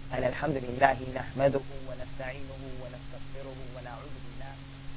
أن الحمد لله نحمده ونستعينه ونستغفره ونعوذ بالله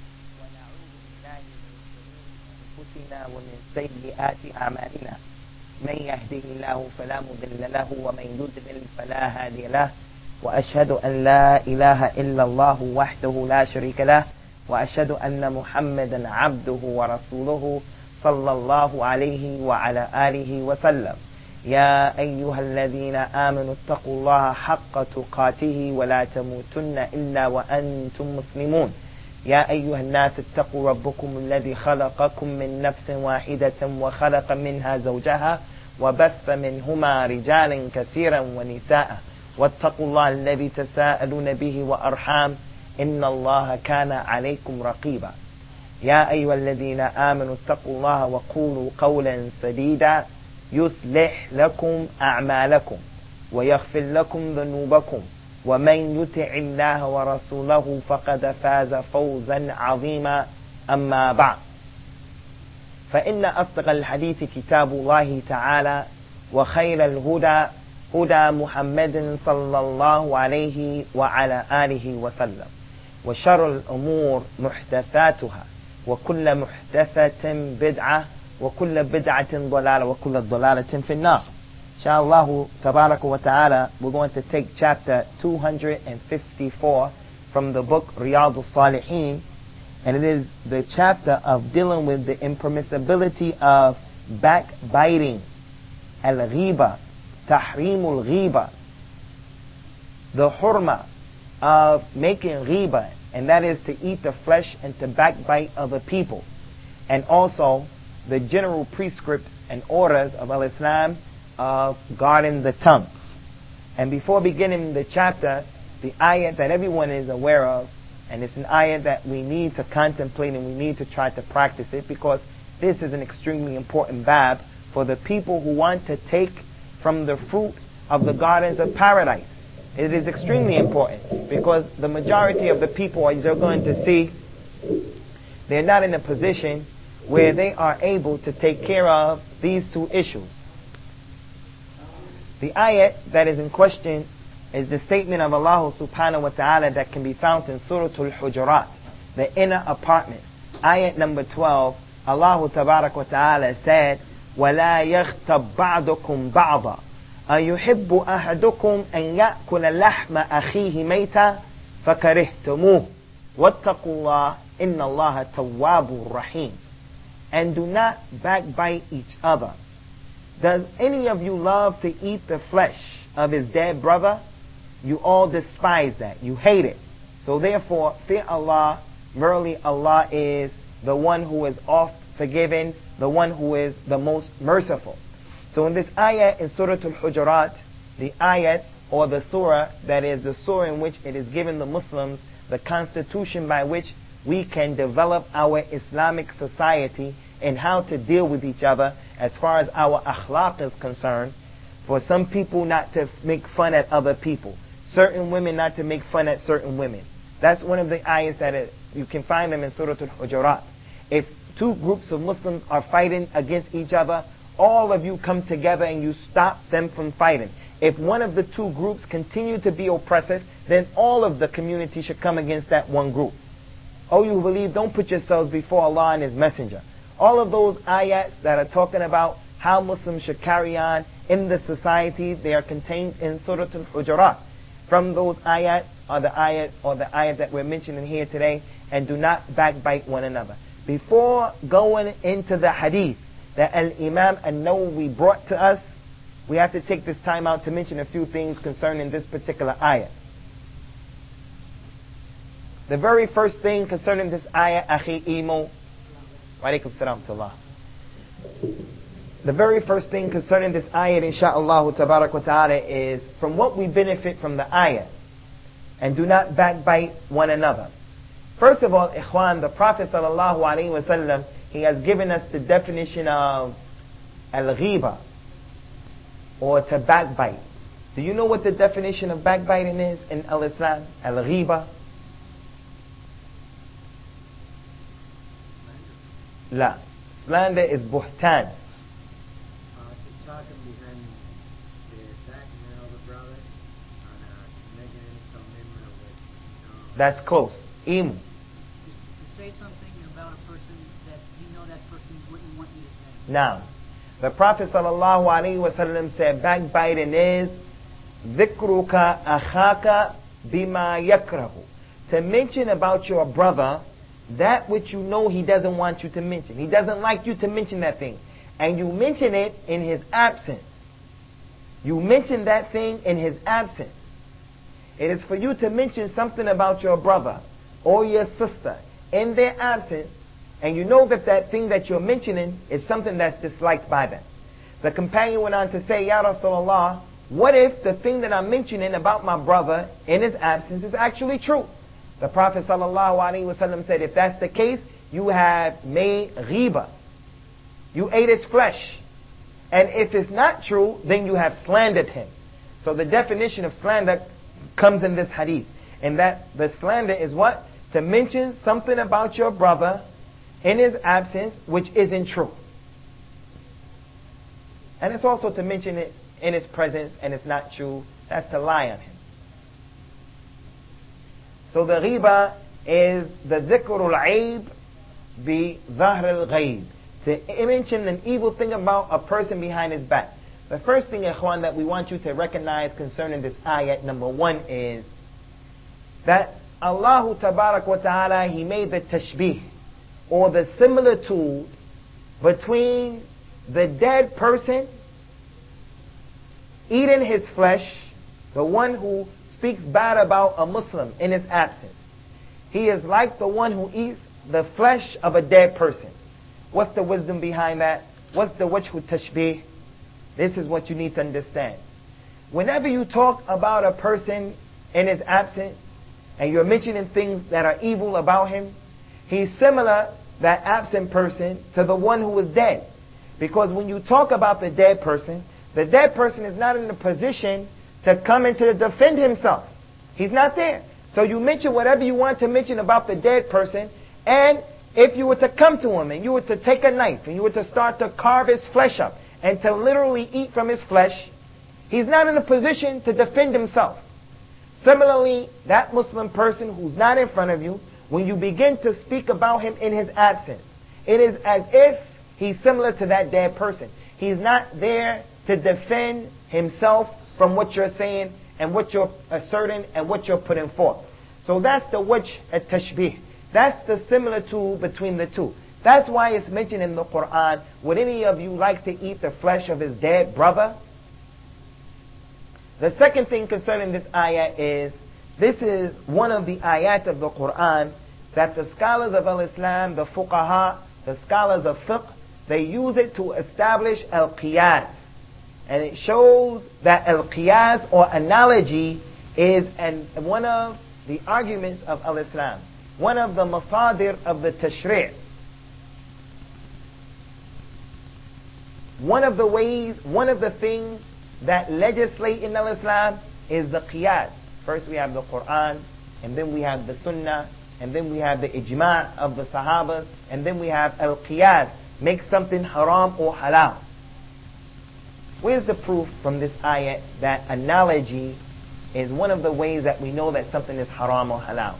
من شرور أنفسنا ومن سيئات أعمالنا. من يهده الله فلا مضل له ومن يضلل فلا هادي له، وأشهد أن لا إله إلا الله وحده لا شريك له، وأشهد أن محمدا عبده ورسوله صلى الله عليه وعلى آله وسلم. يا أيها الذين آمنوا اتقوا الله حق تقاته ولا تموتن إلا وأنتم مسلمون. يا أيها الناس اتقوا ربكم الذي خلقكم من نفس واحدة وخلق منها زوجها وبث منهما رجالا كثيرا ونساء، واتقوا الله الذي تساءلون به وأرحام إن الله كان عليكم رقيبا. يا أيها الذين آمنوا اتقوا الله وقولوا قولا سديدا يصلح لكم أعمالكم ويغفر لكم ذنوبكم، ومن يطع الله ورسوله فقد فاز فوزا عظيما. أما بعد، فإن أصدق الحديث كتاب الله تعالى، وخير الهدى هدى محمد صلى الله عليه وعلى آله وسلم، وشر الأمور محدثاتها، وكل محدثة بدعة، وكل بدعة ضلالة، وكل ضلالة في النار. Inshallah tabarak wa ta'ala, we're going to take chapter 254 from the book Riyadh al-Salihin, and it is the chapter of dealing with the impermissibility of backbiting, al-ghiba, tahrimul ghiba, the hurma of making ghiba, and that is to eat the flesh and to backbite other people, and also the general prescripts and orders of al-Islam of guarding the tongue. And before beginning the chapter, the ayat that everyone is aware of, and it's an ayat that we need to contemplate and we need to try to practice it, because this is an extremely important bab for the people who want to take from the fruit of the gardens of paradise. It is extremely important because the majority of the people, as you're going to see, they're not in a position where they are able to take care of these two issues. The ayat that is in question is the statement of Allah subhanahu wa ta'ala that can be found in Surah Al-Hujurat, the inner apartment. Ayat number 12, Allah tabarak wa ta'ala said, وَلَا يَغْتَبْ بَعْضُكُمْ بَعْضًا أَيُحِبُّ أَحَدُكُمْ أَنْ يَأْكُلَ لَحْمَ أَخِيهِ مَيْتًا فَكَرِهْتُمُوهُ وَاتَّقُوا اللَّهَ إِنَّ اللَّهَ تَوَّابٌ رَحِيمٌ. And do not backbite each other. Does any of you love to eat the flesh of his dead brother? You all despise that. You hate it. So therefore, fear Allah. Verily Allah is the one who is oft forgiving, the one who is the most merciful. So in this ayat in Surah Al-Hujurat, the ayat or the surah that is the surah in which it is given the Muslims the constitution by which we can develop our Islamic society and how to deal with each other as far as our akhlaq is concerned. For some people not to make fun at other people, certain women not to make fun at certain women. That's one of the ayahs that you can find them in Surah Al-Hujurat. If two groups of Muslims are fighting against each other, all of you come together and you stop them from fighting. If one of the two groups continue to be oppressive, then all of the community should come against that one group. Oh, you believe, don't put yourselves before Allah and His Messenger. All of those ayats that are talking about how Muslims should carry on in the society, they are contained in Surah Al-Hujurat. From those ayat are the ayat that we're mentioning here today, and do not backbite one another. Before going into the hadith that Al-Imam An-Nawawi brought to us, we have to take this time out to mention a few things concerning this particular ayat. The very first thing concerning this ayah, Akhi Imo, wa alaikum salam to Allah. The very first thing concerning this ayah, insha'Allah tabarak wa ta'ala, is from what we benefit from the ayah. And do not backbite one another. First of all, ikhwan, the Prophet sallallahu alaihi wasallam, he has given us the definition of al-ghiba, or to backbite. Do you know what the definition of backbiting is in al-Islam? Al-ghiba. La. Slander is buhtan. Talking behind the back of another brother on That's close. Imu. To say something about a person that you know that person wouldn't want you to say. Now, the Prophet sallallahu alaihi wasallam said backbiting is ذِكْرُكَ أَخَاكَ بِمَا يَكْرَهُ. To mention about your brother that which you know he doesn't want you to mention. He doesn't like you to mention that thing. And you mention it in his absence. You mention that thing in his absence. It is for you to mention something about your brother or your sister in their absence, and you know that that thing that you're mentioning is something that's disliked by them. The companion went on to say, Ya Rasulullah, what if the thing that I'm mentioning about my brother in his absence is actually true? The Prophet ﷺ said, if that's the case, you have made ghiba. You ate his flesh. And if it's not true, then you have slandered him. So the definition of slander comes in this hadith. And that the slander is what? To mention something about your brother in his absence which isn't true. And it's also to mention it in his presence and it's not true. That's to lie on him. So the ghiba is the dhikrul aib bi dhahr al-ghayb. To mention an evil thing about a person behind his back. The first thing, ikhwan, that we want you to recognize concerning this ayat, number one, is that Allah Tabarak wa Ta'ala, He made the tashbih, or the similitude between the dead person eating his flesh, the one who speaks bad about a Muslim in his absence. He is like the one who eats the flesh of a dead person. What's the wisdom behind that? What's the wajhu tashbih? This is what you need to understand. Whenever you talk about a person in his absence, and you're mentioning things that are evil about him, he's similar, that absent person, to the one who is dead. Because when you talk about the dead person is not in a position to come and to defend himself. He's not there. So you mention whatever you want to mention about the dead person, and if you were to come to him and you were to take a knife and you were to start to carve his flesh up and to literally eat from his flesh, he's not in a position to defend himself. Similarly, that Muslim person who's not in front of you, when you begin to speak about him in his absence, it is as if he's similar to that dead person. He's not there to defend himself from what you're saying and what you're asserting and what you're putting forth. So that's the wajh at-tashbih. That's the similitude between the two. That's why it's mentioned in the Quran, would any of you like to eat the flesh of his dead brother? The second thing concerning this ayat is, this is one of the ayat of the Quran that the scholars of al-Islam, the fuqaha, the scholars of fiqh, they use it to establish al-qiyas. And it shows that al-qiyas or analogy is one of the arguments of al-Islam. One of the masadir of the tashri'. One of the ways, one of the things that legislate in al-Islam is the qiyas. First we have the Quran, and then we have the Sunnah, and then we have the ijma' of the Sahabas, and then we have al-qiyas, make something haram or halal. Where's the proof from this ayat that analogy is one of the ways that we know that something is haram or halal?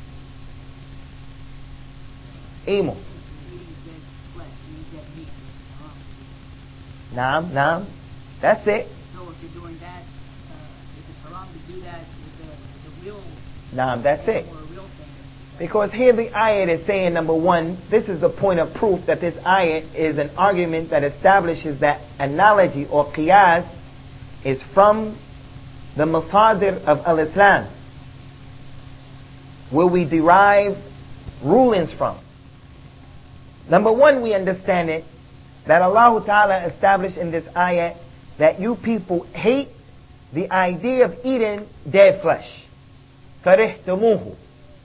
Emo. Naam. That's it. So if you're doing that, if it's haram to do that with the real... Naam, that's it. Or a real thing. Because here the ayat is saying, number one, this is the point of proof that this ayat is an argument that establishes that analogy or qiyas is from the masadir of al-Islam, where we derive rulings from. Number one, we understand it, that Allah Ta'ala established in this ayat that you people hate the idea of eating dead flesh. كَرِهْتُمُوهُ.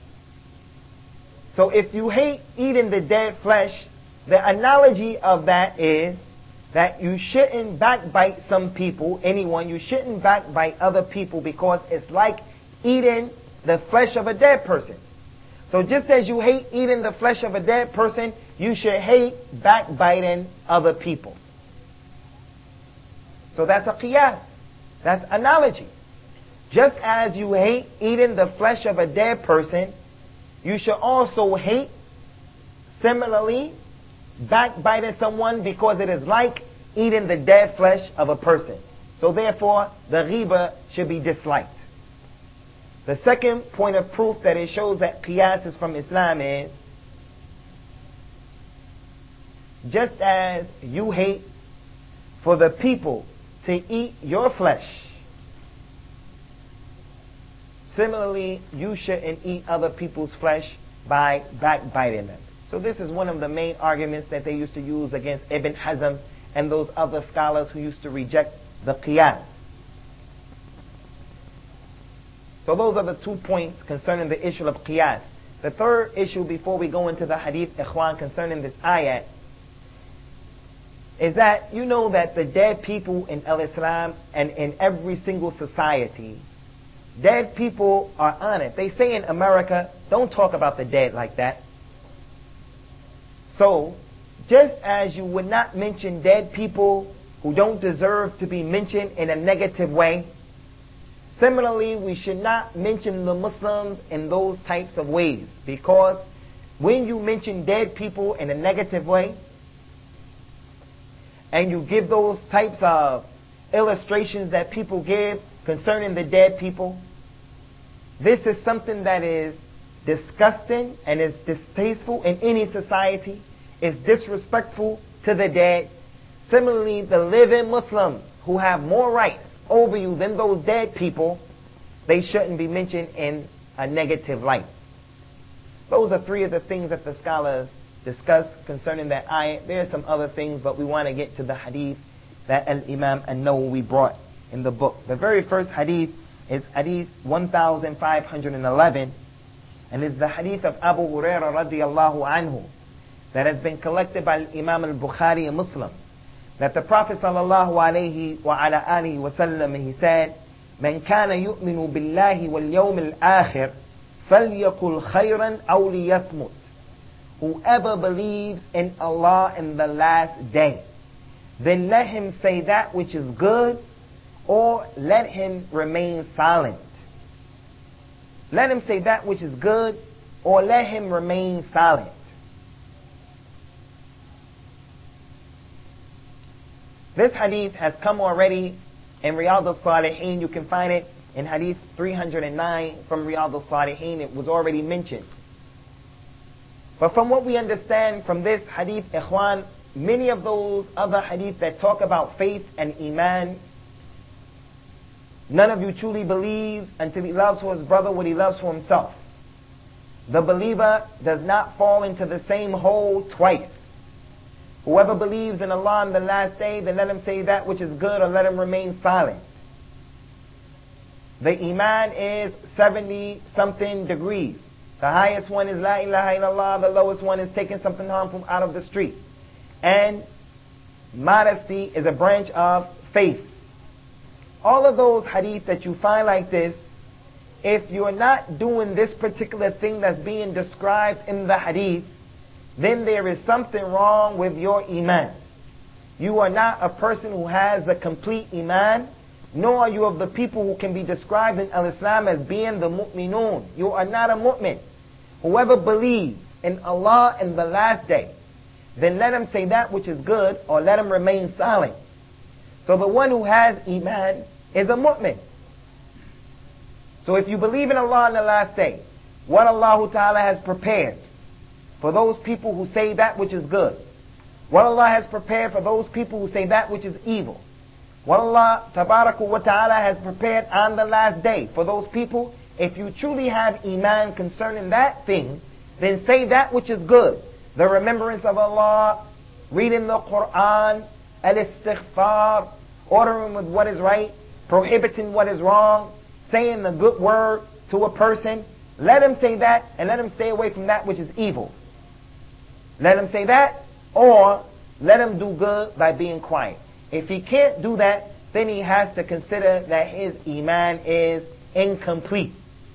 So if you hate eating the dead flesh, the analogy of that is that you shouldn't backbite some people, anyone, you shouldn't backbite other people because it's like eating the flesh of a dead person. So just as you hate eating the flesh of a dead person, you should hate backbiting other people. So that's a qiyas. That's analogy. Just as you hate eating the flesh of a dead person, you should also hate, similarly, backbiting someone, because it is like eating the dead flesh of a person. So therefore, the ghiba should be disliked. The second point of proof that it shows that qiyas is from Islam is, just as you hate for the people to eat your flesh, similarly, you shouldn't eat other people's flesh by backbiting them. So this is one of the main arguments that they used to use against Ibn Hazm and those other scholars who used to reject the qiyas. So those are the 2 points concerning the issue of qiyas. The third issue before we go into the hadith, ikhwan, concerning this ayat, is that you know that the dead people in Islam and in every single society, dead people are honored. They say in America, don't talk about the dead like that. So, just as you would not mention dead people who don't deserve to be mentioned in a negative way, similarly, we should not mention the Muslims in those types of ways. Because when you mention dead people in a negative way, and you give those types of illustrations that people give concerning the dead people, this is something that is disgusting and is distasteful in any society. It's disrespectful to the dead. Similarly, the living Muslims who have more rights over you than those dead people, they shouldn't be mentioned in a negative light. Those are 3 of the things that the scholars discuss concerning that ayat. There are some other things, but we want to get to the hadith that Al-Imam An-Nawawi brought in the book. The very first hadith is hadith 1511, and is the hadith of Abu Hurairah radiyallahu anhu, that has been collected by Imam al-Bukhari and Muslim, that the Prophet sallallahu alayhi wa ala alihi wa sallam, he said, "Man kana yu'minu billahi wal yawm al-akhir falyaqul khayran aw liyasmut." Whoever believes in Allah in the last day, then let him say that which is good, or let him remain silent. Let him say that which is good, or let him remain silent. This hadith has come already in Riyadh al-Salihin. You can find it in hadith 309 from Riyadh al-Salihin. It was already mentioned. But from what we understand from this hadith, ikhwan, many of those other hadith that talk about faith and iman, none of you truly believes until he loves for his brother what he loves for himself. The believer does not fall into the same hole twice. Whoever believes in Allah on the last day, then let him say that which is good, or let him remain silent. The iman is 70 something degrees. The highest one is La ilaha illallah. The lowest one is taking something harmful out of the street. And modesty is a branch of faith. All of those hadith that you find like this, if you're not doing this particular thing that's being described in the hadith, then there is something wrong with your iman. You are not a person who has the complete iman, nor are you of the people who can be described in Al-Islam as being the mu'minun. You are not a mu'min. Whoever believes in Allah in the last day, then let him say that which is good, or let him remain silent. So the one who has iman is a mu'min. So if you believe in Allah in the last day, what Allah Ta'ala has prepared for those people who say that which is good, what Allah has prepared for those people who say that which is evil, what Allah Tabaraka wa Ta'ala has prepared on the last day for those people, if you truly have iman concerning that thing, then say that which is good. The remembrance of Allah, reading the Quran, al-istighfar, ordering with what is right, prohibiting what is wrong, saying the good word to a person. Let him say that, and let him stay away from that which is evil. Let him say that, or let him do good by being quiet. If he can't do that, then he has to consider that his iman is incomplete.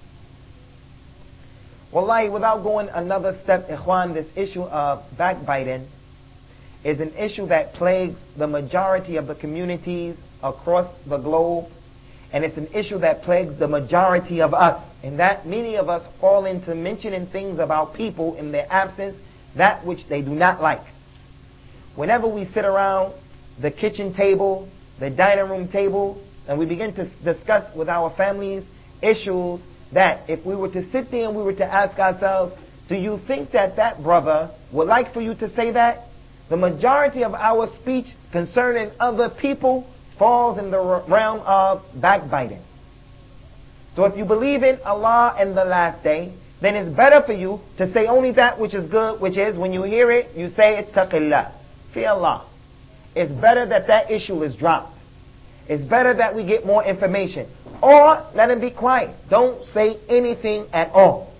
Wallahi, without going another step, ikhwan, this issue of backbiting is an issue that plagues the majority of the communities across the globe. And it's an issue that plagues the majority of us. And that many of us fall into mentioning things about people in their absence, that which they do not like. Whenever we sit around the kitchen table, the dining room table, and we begin to discuss with our families issues that if we were to sit there and we were to ask ourselves, do you think that that brother would like for you to say that? The majority of our speech concerning other people falls in the realm of backbiting. So if you believe in Allah and the last day, then it's better for you to say only that which is good, which is when you hear it, you say ittaqillah, fear Allah. It's better that that issue is dropped. It's better that we get more information. Or let him be quiet. Don't say anything at all.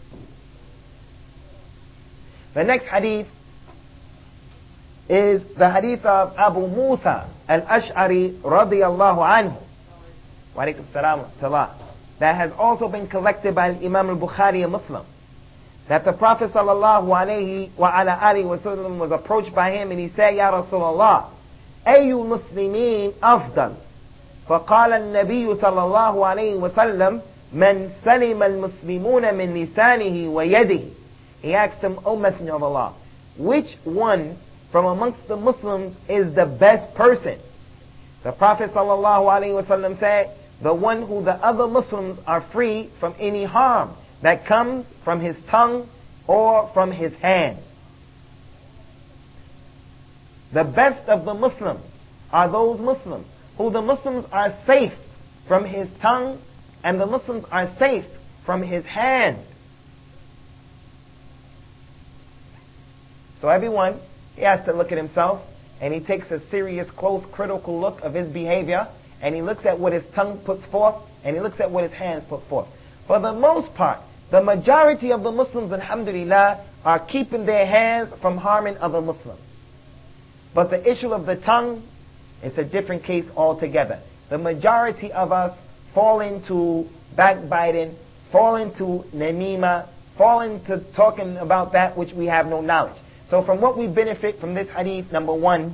The next hadith is the hadith of Abu Musa al-Ash'ari radiyallahu anhu. Wa alaikum salam wa rahmatullah. That has also been collected by Imam al-Bukhari and Muslim. That the Prophet sallallahu alayhi wa ala alihi wa sallam was approached by him and he said, Ya Rasulullah, أي المسلمين أفضل؟ فقال النبي صلى الله عليه وسلم من سلم المسلمون من لسانه ويده. He asked him, O Messenger of Allah, which one from amongst the Muslims is the best person? The Prophet sallallahu alaihi wasallam said, the one who the other Muslims are free from any harm that comes from his tongue or from his hand. The best of the Muslims are those Muslims who the Muslims are safe from his tongue and the Muslims are safe from his hand. So everyone, he has to look at himself and he takes a serious, close, critical look of his behavior and he looks at what his tongue puts forth and he looks at what his hands put forth. For the most part, the majority of the Muslims, alhamdulillah, are keeping their hands from harming other Muslims. But the issue of the tongue, it's a different case altogether. The majority of us fall into backbiting, fall into namima, fall into talking about that which we have no knowledge. So from what we benefit from this hadith, number one,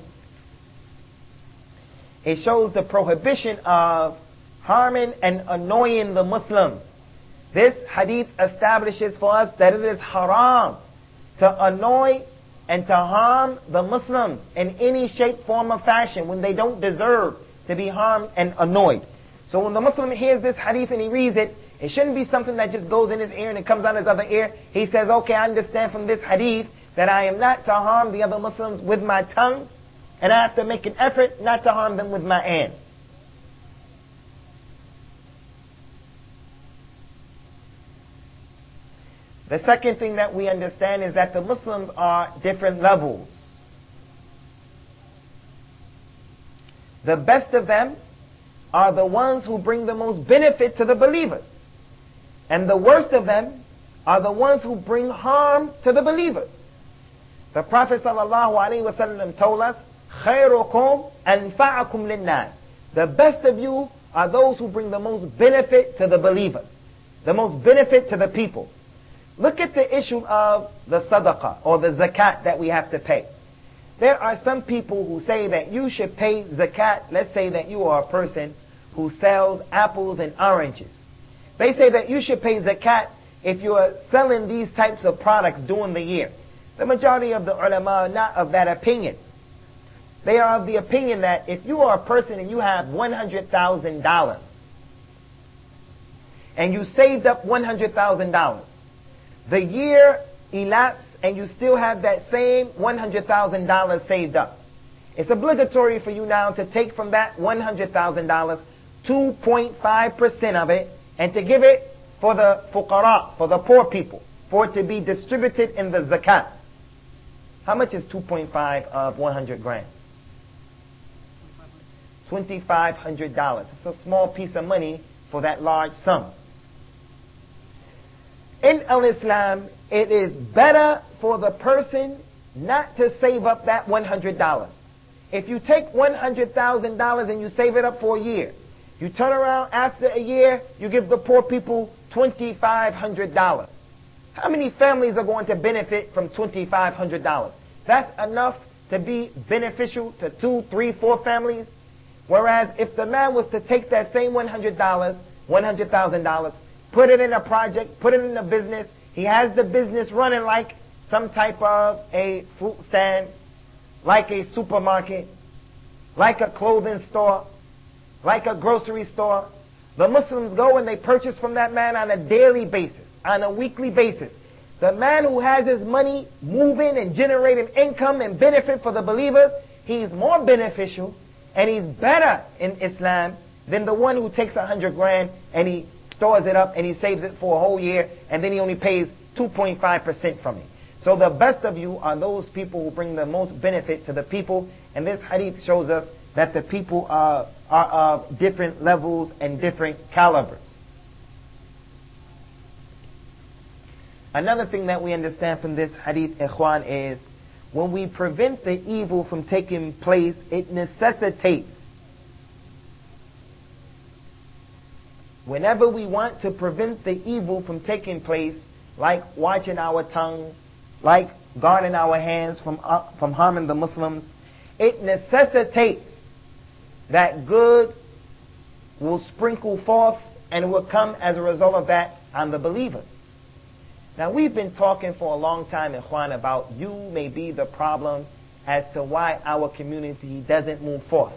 it shows the prohibition of harming and annoying the Muslims. This hadith establishes for us that it is haram to annoy and to harm the Muslims in any shape, form, or fashion when they don't deserve to be harmed and annoyed. So when the Muslim hears this hadith and he reads it, it shouldn't be something that just goes in his ear and it comes out his other ear. He says, okay, I understand from this hadith that I am not to harm the other Muslims with my tongue, and I have to make an effort not to harm them with my hand. The second thing that we understand is that the Muslims are different levels. The best of them are the ones who bring the most benefit to the believers. And the worst of them are the ones who bring harm to the believers. The Prophet ﷺ told us, خَيْرُكُمْ أَنْفَعَكُمْ لِلنَّاسِ. The best of you are those who bring the most benefit to the believers, the most benefit to the people. Look at the issue of the sadaqah or the zakat that we have to pay. There are some people who say that you should pay zakat. Let's say that you are a person who sells apples and oranges. They say that you should pay zakat if you are selling these types of products during the year. The majority of the ulama are not of that opinion. They are of the opinion that if you are a person and you have $100,000 and you saved up $100,000, the year elapsed and you still have that same $100,000 saved up. It's obligatory for you now to take from that $100,000, 2.5% of it, and to give it for the fuqara, for the poor people, for it to be distributed in the zakat. How much is 2.5 of 100 grand? $2,500. It's a small piece of money for that large sum. In Islam, it is better for the person not to save up that $100. If you take $100,000 and you save it up for a year, you turn around after a year, you give the poor people $2,500. How many families are going to benefit from $2,500? That's enough to be beneficial to 2, 3, 4 families. Whereas if the man was to take that same $100, $100,000, put it in a project, put it in a business, he has the business running like some type of a fruit stand, like a supermarket, like a clothing store, like a grocery store. The Muslims go and they purchase from that man on a daily basis, on a weekly basis. The man who has his money moving and generating income and benefit for the believers, he's more beneficial and he's better in Islam than the one who takes 100 grand and he stores it up and he saves it for a whole year and then he only pays 2.5% from it. So the best of you are those people who bring the most benefit to the people, and this hadith shows us that the people are of different levels and different calibers. Another thing that we understand from this hadith, ikhwan, is when we prevent the evil from taking place, it necessitates. Whenever we want to prevent the evil from taking place, like watching our tongue, like guarding our hands from harming the Muslims, it necessitates that good will sprinkle forth and will come as a result of that on the believers. Now, we've been talking for a long time, ikhwan, about you may be the problem as to why our community doesn't move forth.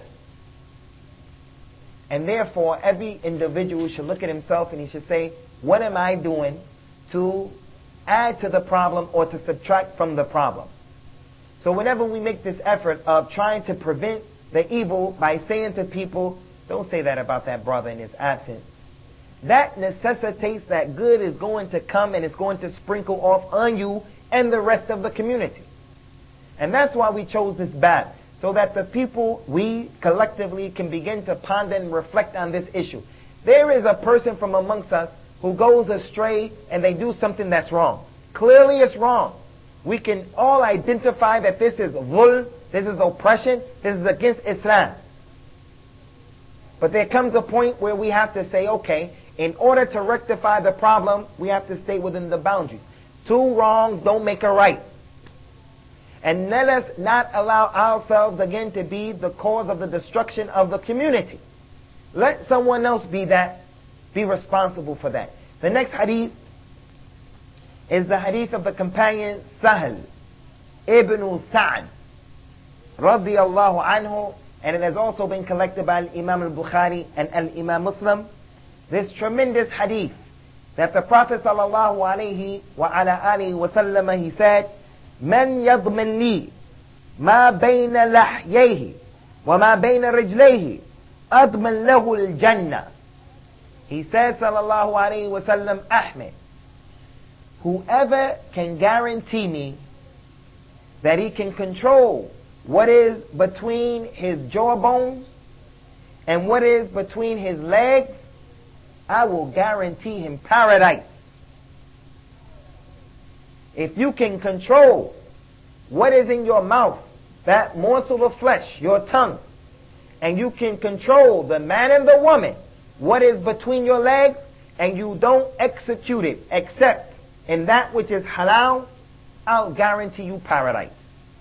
And therefore, every individual should look at himself and he should say, what am I doing to add to the problem or to subtract from the problem? So whenever we make this effort of trying to prevent the evil by saying to people, don't say that about that brother in his absence, that necessitates that good is going to come and it's going to sprinkle off on you and the rest of the community. And that's why we chose this bab, so that the people, we collectively can begin to ponder and reflect on this issue. There is a person from amongst us who goes astray and they do something that's wrong. Clearly it's wrong. We can all identify that this is dhulm, this is oppression, this is against Islam. But there comes a point where we have to say, okay, in order to rectify the problem, we have to stay within the boundaries. Two wrongs don't make a right. And let us not allow ourselves again to be the cause of the destruction of the community. Let someone else be responsible for that. The next hadith is the hadith of the companion Sahal ibn Sa'd radiyallahu anhu, and it has also been collected by Imam al-Bukhari and Imam Muslim. This tremendous hadith that the Prophet sallallahu alayhi wa ala alihi wa sallam, he said, من يضمن لي ما بين لحييه وما بين رجليه أضمن له الجنة. He said, sallallahu alayhi wa sallam, Ahmed, whoever can guarantee me that he can control what is between his jawbones and what is between his legs, I will guarantee him paradise. If you can control what is in your mouth, that morsel of flesh, your tongue, and you can control the man and the woman, what is between your legs, and you don't execute it except in that which is halal, I'll guarantee you paradise.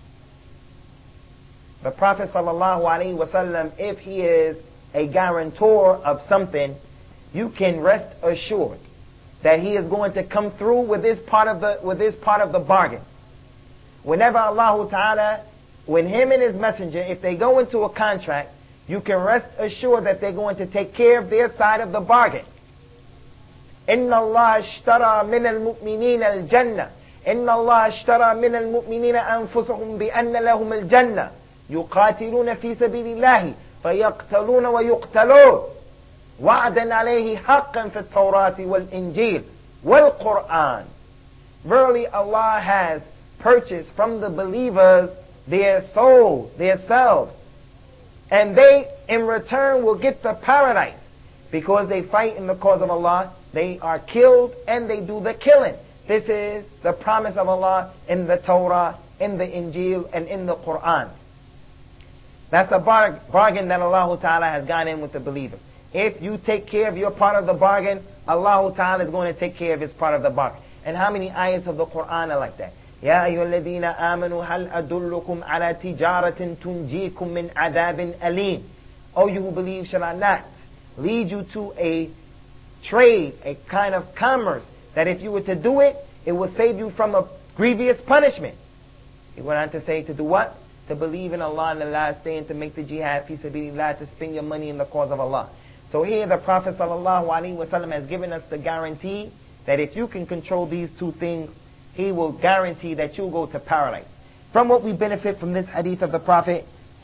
The Prophet ﷺ, if he is a guarantor of something, you can rest assured that he is going to come through with this part of the bargain. Whenever Allah Ta'ala, when him and his messenger, if they go into a contract, you can rest assured that they're going to take care of their side of the bargain. إِنَّ اللَّهَ اشْتَرَى مِنَ الْمُؤْمِنِينَ الْجَنَّةِ إِنَّ اللَّهَ اشْتَرَى مِنَ الْمُؤْمِنِينَ أَنفُسَهُمْ بِأَنَّ لَهُمُ الْجَنَّةِ يُقَاتِلُونَ فِي سَبِيلِ اللَّهِ فَيَقْتَلُونَ وَيُقْتَلُونَ وَعْدًا عَلَيْهِ حَقًّا فِي التَّوْرَاةِ وَالْإِنْجِيلِ وَالْقُرْآنِ. Verily Allah has purchased from the believers their souls, their selves, and they in return will get the paradise because they fight in the cause of Allah. They are killed and they do the killing. This is the promise of Allah in the Torah, in the Injil, and in the Quran. That's a bargain that Allah Ta'ala has gone in with the believers. If you take care of your part of the bargain, Allah Ta'ala is going to take care of his part of the bargain. And how many ayats of the Quran are like that? يا أيها الذين آمنوا هل أدلكم على تجارة تنجيكم من عذاب أليم O you who believe, shall I not lead you to a trade, a kind of commerce, that if you were to do it, it will save you from a grievous punishment. He went on to say to do what? To believe in Allah and the last day, and to make the jihad fi sabilillah, to spend your money in the cause of Allah. So here the Prophet ﷺ has given us the guarantee that if you can control these two things, he will guarantee that you'll go to paradise. From what we benefit from this hadith of the Prophet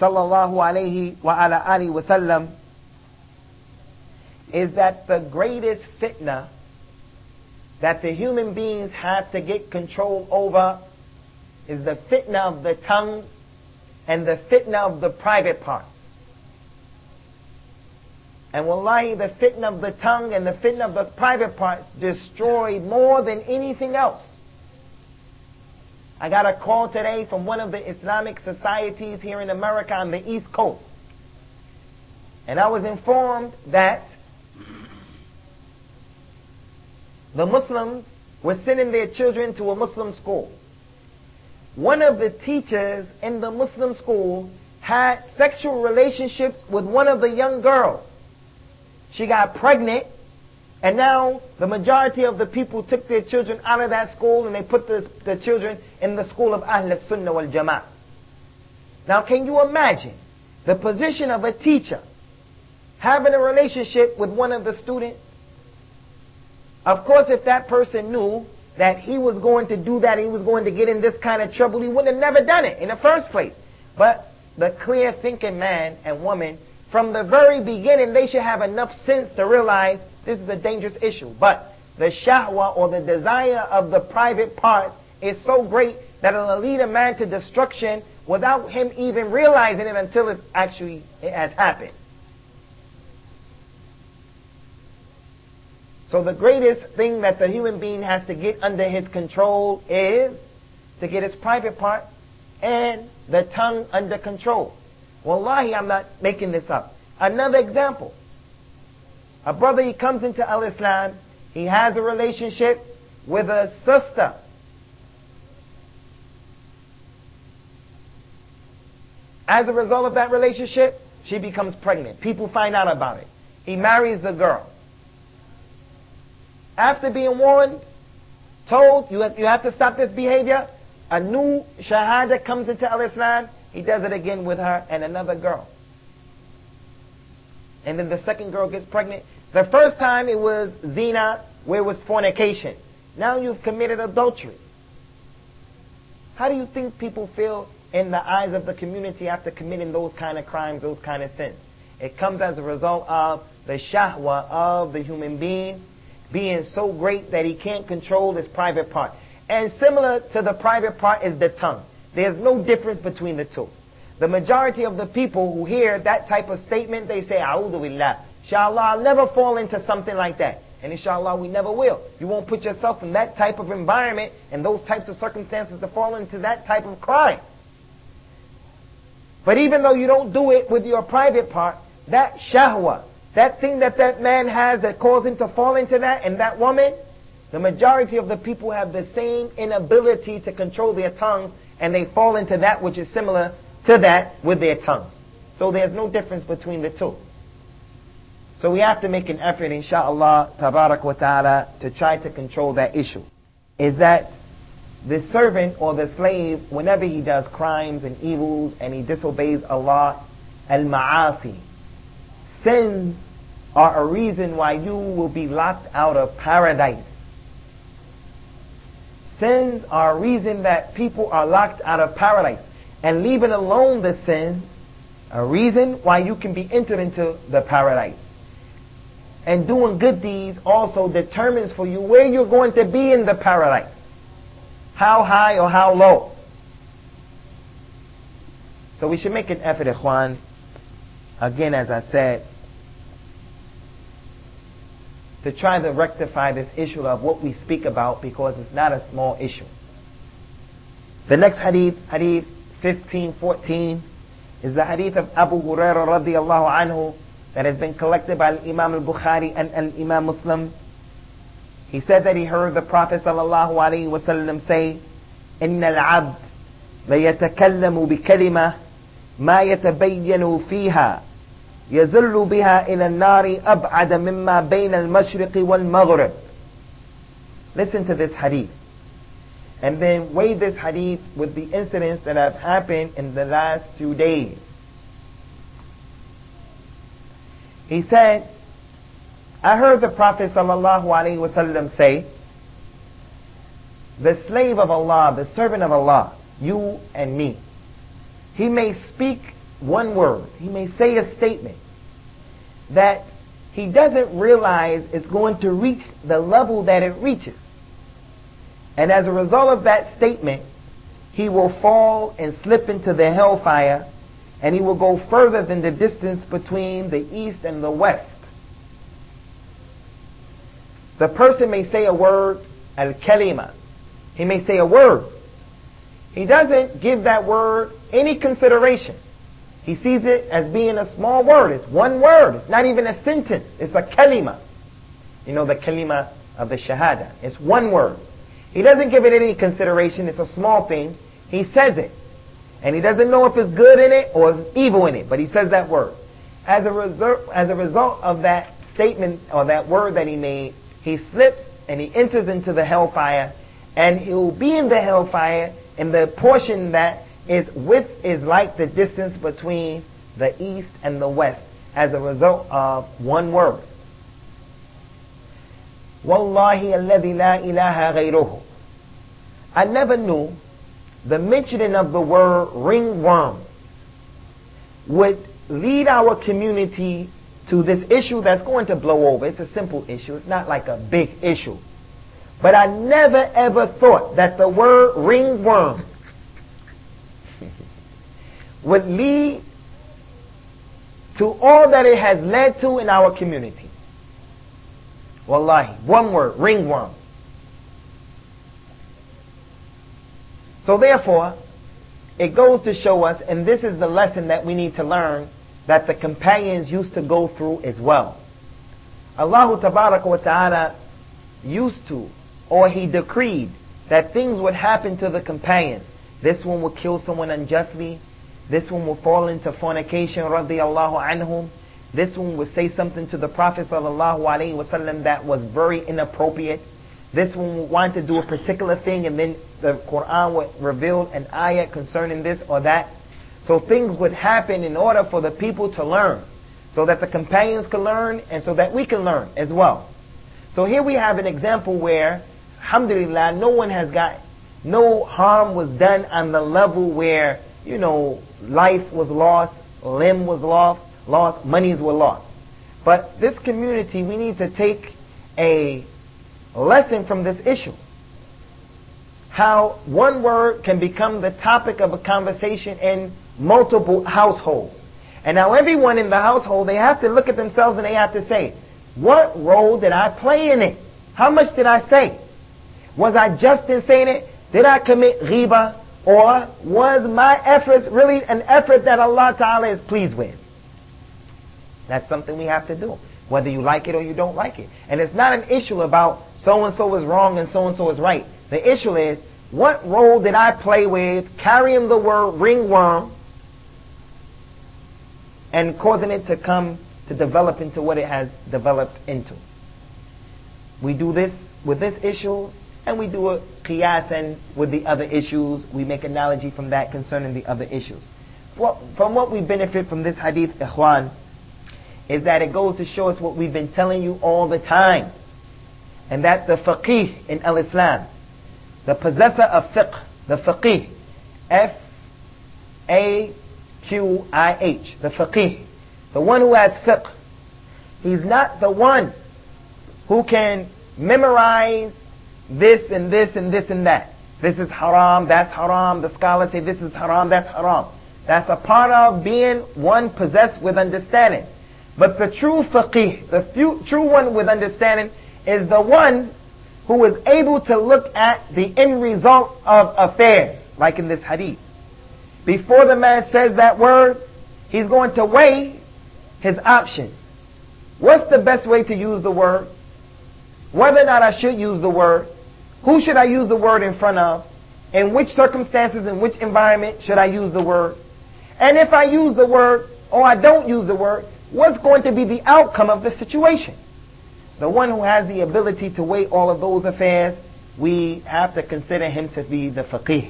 ﷺ is that the greatest fitna that the human beings have to get control over is the fitna of the tongue and the fitna of the private parts. And wallahi, the fitna of the tongue and the fitna of the private parts destroy more than anything else. I got a call today from one of the Islamic societies here in America on the East Coast. And I was informed that the Muslims were sending their children to a Muslim school. One of the teachers in the Muslim school had sexual relationships with one of the young girls. She got pregnant, and now the majority of the people took their children out of that school and they put the children in the school of Ahl Sunnah wal Jama'ah. Now can you imagine the position of a teacher having a relationship with one of the students? Of course, if that person knew that he was going to do that, he was going to get in this kind of trouble, he would have never done it in the first place. But the clear thinking man and woman, from the very beginning, they should have enough sense to realize this is a dangerous issue. But the shahwa, or the desire of the private part, is so great that it'll lead a man to destruction without him even realizing it until it has happened. So the greatest thing that the human being has to get under his control is to get his private part and the tongue under control. Wallahi, I'm not making this up. Another example. A brother, he comes into Al-Islam, he has a relationship with a sister. As a result of that relationship, she becomes pregnant. People find out about it. He marries the girl. After being warned, told, you have to stop this behavior, a new shahada comes into Al-Islam, he does it again with her and another girl. And then the second girl gets pregnant. The first time it was zina, where it was fornication. Now you've committed adultery. How do you think people feel in the eyes of the community after committing those kind of crimes, those kind of sins? It comes as a result of the shahwa of the human being being so great that he can't control his private part. And similar to the private part is the tongue. There's no difference between the two. The majority of the people who hear that type of statement, they say, A'udhu billah. Inshallah, I'll never fall into something like that. And inshallah, we never will. You won't put yourself in that type of environment and those types of circumstances to fall into that type of crime. But even though you don't do it with your private part, that shahwa, that thing that man has that caused him to fall into that, and that woman, the majority of the people have the same inability to control their tongue, and they fall into that which is similar to that with their tongue. So there's no difference between the two. So we have to make an effort, inshaAllah, tabarak wa ta'ala, to try to control that issue. Is that the servant or the slave, whenever he does crimes and evils and he disobeys Allah, al-ma'asi, sins are a reason why you will be locked out of paradise. Sins are a reason that people are locked out of paradise. And leaving alone the sins, a reason why you can be entered into the paradise. And doing good deeds also determines for you where you're going to be in the paradise. How high or how low. So we should make an effort, ikhwan. Again, as I said, to try to rectify this issue of what we speak about, because it's not a small issue. The next hadith, hadith 1514, is the hadith of Abu Hurairah radiyallahu anhu, that has been collected by Imam al-Bukhari and Imam Muslim. He said that he heard the Prophet sallallahu alaihi wasallam say, إِنَّ الْعَبْدَ لَيَتَكَلَّمُ بِكَلِمَةٍ مَا يَتَبَيَّنُ فِيهَا يزل بها إلى النار أبعد مما بين المشرق والمغرب. Listen to this hadith. And then weigh this hadith with the incidents that have happened in the last few days. He said, I heard the Prophet ﷺ say, the slave of Allah, the servant of Allah, you and me, he may speak one word, he may say a statement that he doesn't realize it's going to reach the level that it reaches. And as a result of that statement, he will fall and slip into the hellfire, and he will go further than the distance between the east and the west. The person may say a word, al-kalima. He may say a word. He doesn't give that word any consideration. He sees it as being a small word. It's one word. It's not even a sentence. It's a kalima. You know the kalima of the shahada. It's one word. He doesn't give it any consideration. It's a small thing. He says it. And he doesn't know if it's good in it or it's evil in it. But he says that word. As a result of that statement or that word that he made, he slips and he enters into the hellfire. And he will be in the hellfire in the portion that its width is like the distance between the east and the west as a result of one word. Wallahi alladhi la ilaha ghayruhu. I never knew the mentioning of the word ringworms would lead our community to this issue that's going to blow over. It's a simple issue. It's not like a big issue. But I never ever thought that the word ringworm would lead to all that it has led to in our community. Wallahi, one word, ringworm. So therefore, it goes to show us, and this is the lesson that we need to learn, that the companions used to go through as well. Allah Tabaraka wa Ta'ala used to, or He decreed, that things would happen to the companions. This one would kill someone unjustly. This one will fall into fornication, radiyallahu anhum. This one would say something to the Prophet sallallahu alaihi wasallam that was very inappropriate. This one would want to do a particular thing, and then the Quran would reveal an ayat concerning this or that. So things would happen in order for the people to learn, so that the companions can learn, and so that we can learn as well. So here we have an example where, alhamdulillah, no harm was done on the level where, life was lost, limb was lost, monies were lost. But this community, we need to take a lesson from this issue. How one word can become the topic of a conversation in multiple households. And now everyone in the household, they have to look at themselves and they have to say, what role did I play in it? How much did I say? Was I just in saying it? Did I commit ghiba? Or was my efforts really an effort that Allah Ta'ala is pleased with? That's something we have to do, whether you like it or you don't like it. And it's not an issue about so-and-so is wrong and so-and-so is right. The issue is, what role did I play with carrying the word ringworm and causing it to come to develop into what it has developed into? We do this with this issue, and we do a qiyasan with the other issues. We make analogy from that concerning the other issues. From what we benefit from this hadith, ikhwan, is that it goes to show us what we've been telling you all the time. And that the faqih in al-Islam, the possessor of fiqh, the faqih, F-A-Q-I-H, the faqih, the one who has fiqh, he's not the one who can memorize this and this and this and that. This is haram, that's haram. The scholars say this is haram, that's haram. That's a part of being one possessed with understanding. But the true faqih, the true one with understanding, is the one who is able to look at the end result of affairs, like in this hadith. Before the man says that word, he's going to weigh his options. What's the best way to use the word? Whether or not I should use the word? Who should I use the word in front of? In which circumstances, in which environment should I use the word? And if I use the word, or I don't use the word, what's going to be the outcome of the situation? The one who has the ability to weigh all of those affairs, we have to consider him to be the faqih.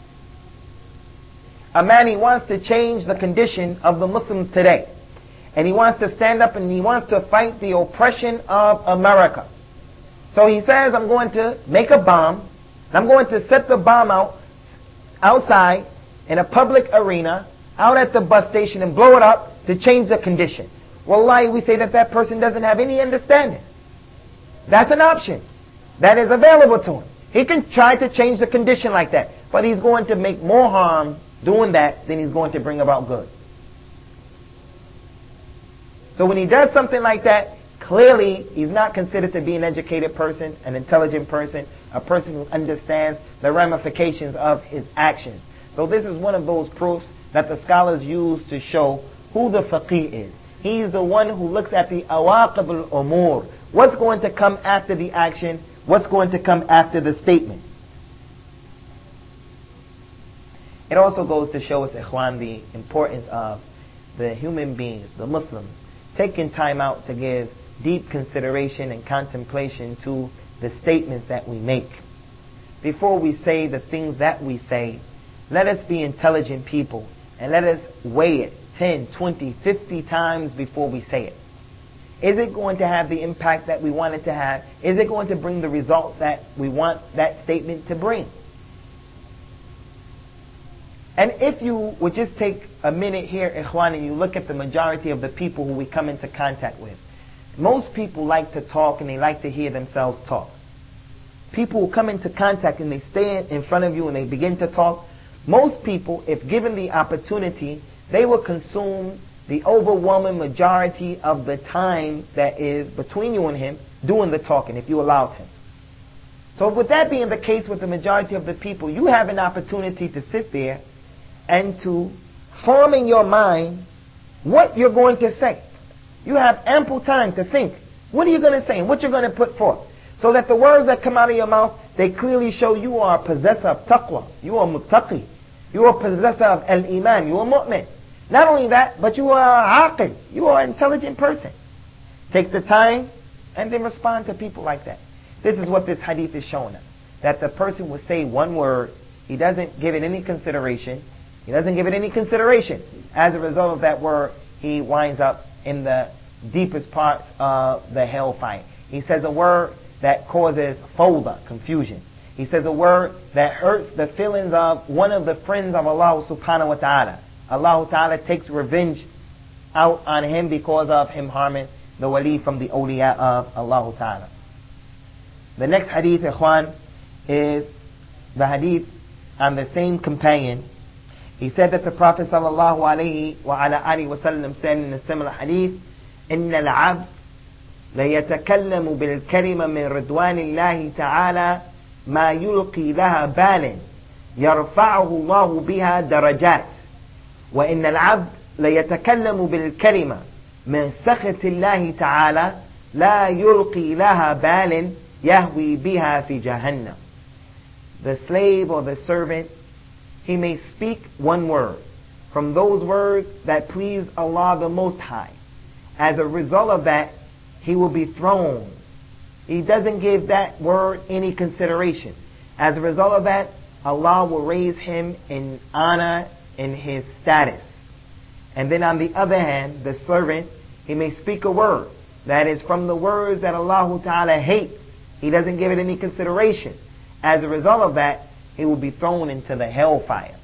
A man, he wants to change the condition of the Muslims today. And he wants to stand up and he wants to fight the oppression of America. So he says, I'm going to make a bomb. And I'm going to set the bomb outside in a public arena, out at the bus station, and blow it up to change the condition. Wallahi, we say that that person doesn't have any understanding. That's an option that is available to him. He can try to change the condition like that, but he's going to make more harm doing that than he's going to bring about good. So when he does something like that, clearly he's not considered to be an educated person, an intelligent person, a person who understands the ramifications of his actions. So this is one of those proofs that the scholars use to show who the faqih is. He's the one who looks at the awaqib al-umur. What's going to come after the action? What's going to come after the statement? It also goes to show us, ikhwan, the importance of the human beings, the Muslims, taking time out to give deep consideration and contemplation to the statements that we make. Before we say the things that we say, let us be intelligent people and let us weigh it 10, 20, 50 times before we say it. Is it going to have the impact that we want it to have? Is it going to bring the results that we want that statement to bring? And if you would just take a minute here, ikhwan, and you look at the majority of the people who we come into contact with, most people like to talk and they like to hear themselves talk. People who come into contact and they stand in front of you and they begin to talk, most people, if given the opportunity, they will consume the overwhelming majority of the time that is between you and him doing the talking, if you allowed him. So with that being the case with the majority of the people, you have an opportunity to sit there and to form in your mind what you're going to say. You have ample time to think. What are you going to say and what you're going to put forth? So that the words that come out of your mouth, they clearly show you are a possessor of taqwa. You are muttaqi. You are a possessor of al-iman. You are mu'min. Not only that, but you are aqil. You are an intelligent person. Take the time and then respond to people like that. This is what this hadith is showing us. That the person would say one word, he doesn't give it any consideration. He doesn't give it any consideration. As a result of that word, he winds up in the deepest parts of the hellfire. He says a word that causes fawda, confusion. He says a word that hurts the feelings of one of the friends of Allah subhanahu wa ta'ala. Allah ta'ala takes revenge out on him because of him harming the wali from the awliya of Allah ta'ala. The next hadith, ikhwan, is the hadith on the same companion. He said that the Prophet sallallahu alayhi wa ala alihi wa sallam said in a similar hadith, إِنَّ الْعَبْدَ لَيَتَكَلَّمُ بِالْكَلِمَ مِنْ رِضْوَانِ اللَّهِ تَعَالَى مَا يُلْقِي لَهَا بَالٍ يَرْفَعُهُ اللَّهُ بِهَا دَرَجَاتٍ وَإِنَّ الْعَبْدَ لَيَتَكَلَّمُ بِالْكَلِمَ مِنْ سَخَطِ اللَّهِ تَعَالَى لَا يُلْقِي لَهَا بَالٍ يَهْوِي بِهَا فِي جَهَنَّمَ. The slave or the servant, he may speak one word from those words that please Allah the Most High. As a result of that, he will be thrown. He doesn't give that word any consideration. As a result of that, Allah will raise him in honor in his status. And then on the other hand, the servant, he may speak a word that is from the words that Allah Ta'ala hates. He doesn't give it any consideration. As a result of that, he will be thrown into the hellfire.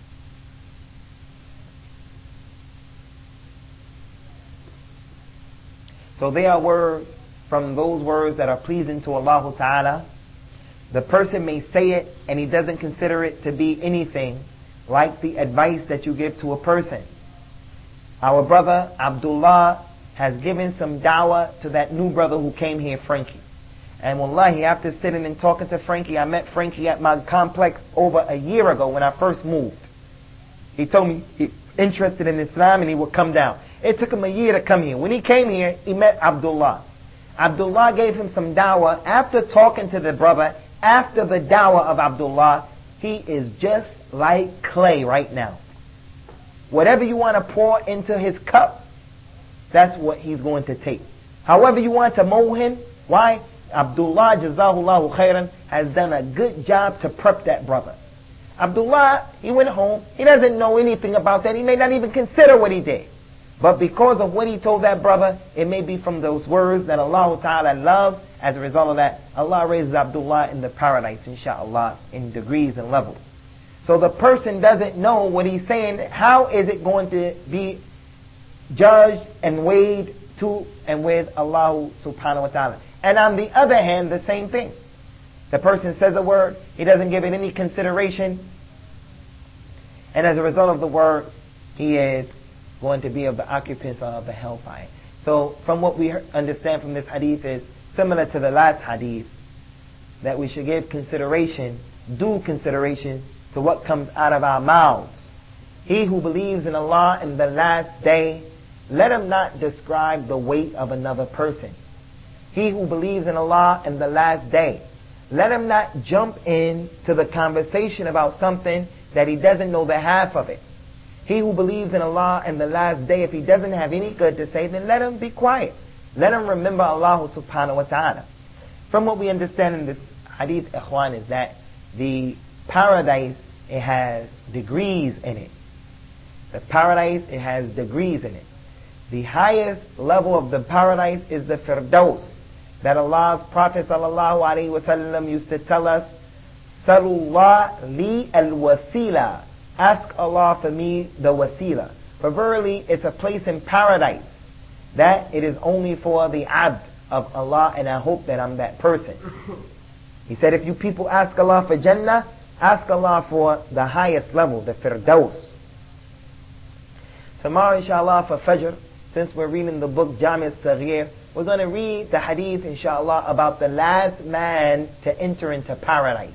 So there are words from those words that are pleasing to Allah Ta'ala. The person may say it and he doesn't consider it to be anything like the advice that you give to a person. Our brother Abdullah has given some dawah to that new brother who came here, Frankie. And wallahi, after sitting and talking to Frankie, I met Frankie at my complex over a year ago when I first moved. He told me he's interested in Islam and he would come down. It took him a year to come here. When he came here, he met Abdullah. Abdullah gave him some dawah. After talking to the brother, after the dawah of Abdullah, he is just like clay right now. Whatever you want to pour into his cup, that's what he's going to take. However you want to mold him, why? Abdullah, Jazahullahu Khairan, has done a good job to prep that brother. Abdullah, he went home, he doesn't know anything about that, he may not even consider what he did. But because of what he told that brother, it may be from those words that Allah Ta'ala loves. As a result of that, Allah raises Abdullah in the paradise, inshaAllah, in degrees and levels. So the person doesn't know what he's saying. How is it going to be judged and weighed to and with Allah Subhanahu wa Ta'ala? And on the other hand, the same thing. The person says a word, he doesn't give it any consideration, and as a result of the word, he is going to be of the occupants of the hellfire. So from what we understand from this hadith is similar to the last hadith, that we should give consideration, due consideration, to what comes out of our mouths. He who believes in Allah in the last day, let him not describe the weight of another person. He who believes in Allah in the last day, let him not jump into the conversation about something that he doesn't know the half of it. He who believes in Allah in the last day, if he doesn't have any good to say, then let him be quiet. Let him remember Allah Subhanahu wa Ta'ala. From what we understand in this hadith, ikhwan, is that the paradise, it has degrees in it. The paradise, it has degrees in it. The highest level of the paradise is the Firdaus, that Allah's Prophet sallallahu alaihi wasallam used to tell us, Salullah li al-wasila. Ask Allah for me the wasila. For verily, it's a place in paradise that it is only for the abd of Allah, and I hope that I'm that person. He said, if you people ask Allah for Jannah, ask Allah for the highest level, the Firdaus. Tomorrow, inshallah, for Fajr, since we're reading the book Jami' al-Saghir, we're going to read the hadith, inshallah, about the last man to enter into paradise.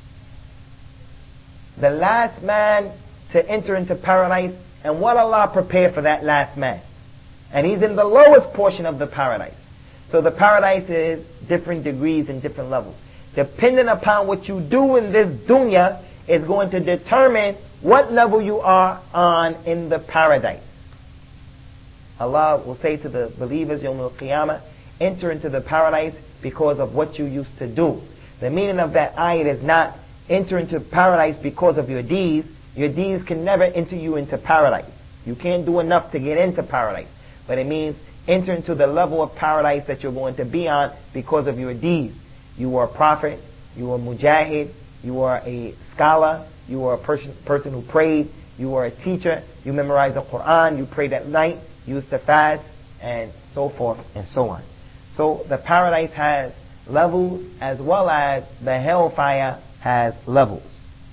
The last man to enter into paradise, and what Allah prepared for that last man. And he's in the lowest portion of the paradise. So the paradise is different degrees and different levels. Depending upon what you do in this dunya is going to determine what level you are on in the paradise. Allah will say to the believers, Yawm al-Qiyamah, enter into the paradise because of what you used to do. The meaning of that ayat is not enter into paradise because of your deeds. Your deeds can never enter you into paradise. You can't do enough to get into paradise. But it means enter into the level of paradise that you're going to be on because of your deeds. You are a prophet, you are a mujahid, you are a scholar, you are a person who prayed, you are a teacher, you memorize the Quran, you prayed at night, you used to fast, and so forth and so on. So the paradise has levels as well as the hellfire has levels.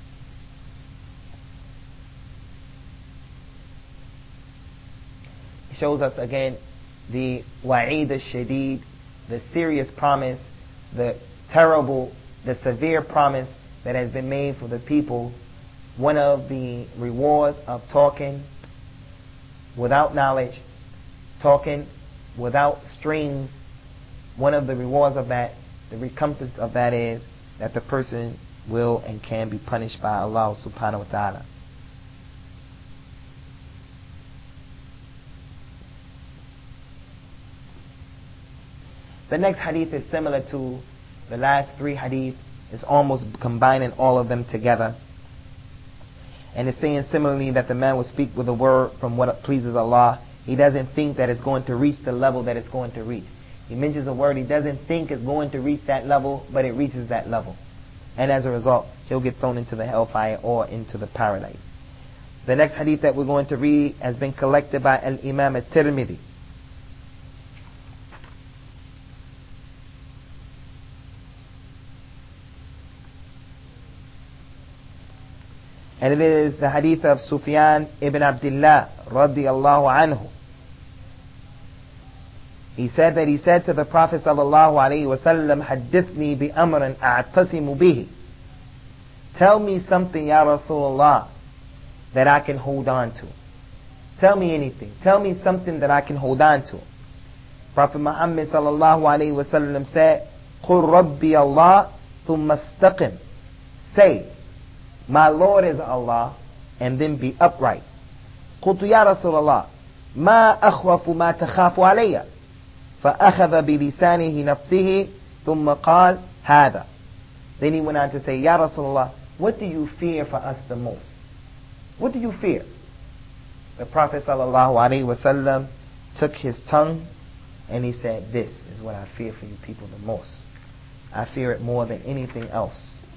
It shows us again the wa'id al-shadid, the serious promise, the terrible, the severe promise that has been made for the people. One of the rewards of talking without knowledge, talking without strings, one of the rewards of that, the recompense of that is that the person will and can be punished by Allah Subhanahu wa Ta'ala. The next hadith is similar to the last three hadith. It's almost combining all of them together. And it's saying similarly that the man will speak with a word from what pleases Allah. He doesn't think that it's going to reach the level that it's going to reach. He mentions a word he doesn't think is going to reach that level, but it reaches that level. And as a result, he'll get thrown into the hellfire or into the paradise. The next hadith that we're going to read has been collected by Al-Imam At-Tirmidhi. And it is the hadith of Sufyan ibn Abdullah radiyallahu anhu. He said to the Prophet sallallahu alayhi wa sallam, Haddithni bi amran a'tasimu bihi. Tell me something, Ya Rasulullah, that I can hold on to. Tell me anything. Tell me something that I can hold on to. Prophet Muhammad sallallahu alayhi wa sallam said, Qul Rabbi Allah thumma istaqim. Say, my Lord is Allah, and then be upright. Qultu ya Rasulullah, ما أخوف ما تخاف علي فأخذ بلسانه نفسه ثم قال هذا. Then he went on to say, Ya Rasulullah, what do you fear for us the most? What do you fear? The Prophet ﷺ took his tongue and he said, this is what I fear for you people the most. I fear it more than anything else.